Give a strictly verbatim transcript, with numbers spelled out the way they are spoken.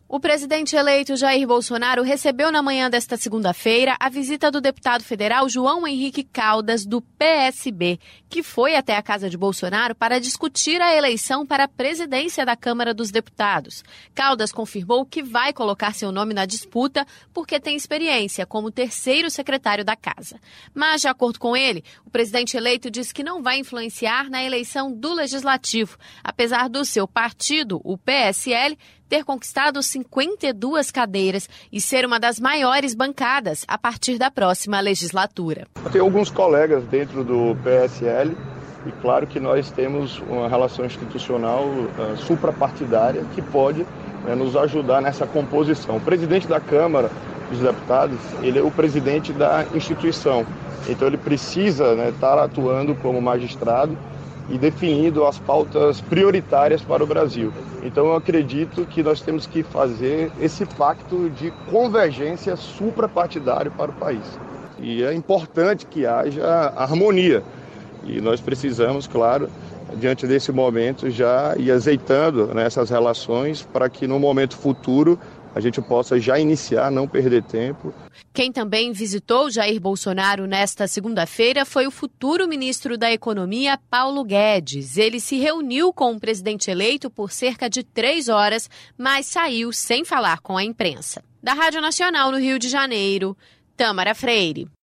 O presidente eleito Jair Bolsonaro recebeu na manhã desta segunda-feira a visita do deputado federal João Henrique Caldas, do P S B, que foi até a casa de Bolsonaro para discutir a eleição para a presidência da Câmara dos Deputados. Caldas confirmou que vai colocar seu nome na disputa porque tem experiência como terceiro secretário da casa. Mas, de acordo com ele, o presidente eleito diz que não vai influenciar na eleição do Legislativo, apesar do seu partido, o P S L, ter conquistado cinquenta e duas cadeiras e ser uma das maiores bancadas a partir da próxima legislatura. Tem alguns colegas dentro do P S L e claro que nós temos uma relação institucional uh, suprapartidária que pode uh, nos ajudar nessa composição. O presidente da Câmara dos Deputados, ele é o presidente da instituição, então ele precisa, né, estar atuando como magistrado e definindo as pautas prioritárias para o Brasil. Então eu acredito que nós temos que fazer esse pacto de convergência suprapartidário para o país. E é importante que haja harmonia. E nós precisamos, claro, diante desse momento, já ir azeitando, né, essas relações para que no momento futuro a gente possa já iniciar, não perder tempo. Quem também visitou Jair Bolsonaro nesta segunda-feira foi o futuro ministro da Economia, Paulo Guedes. Ele se reuniu com o presidente eleito por cerca de três horas, mas saiu sem falar com a imprensa. Da Rádio Nacional no Rio de Janeiro, Tâmara Freire.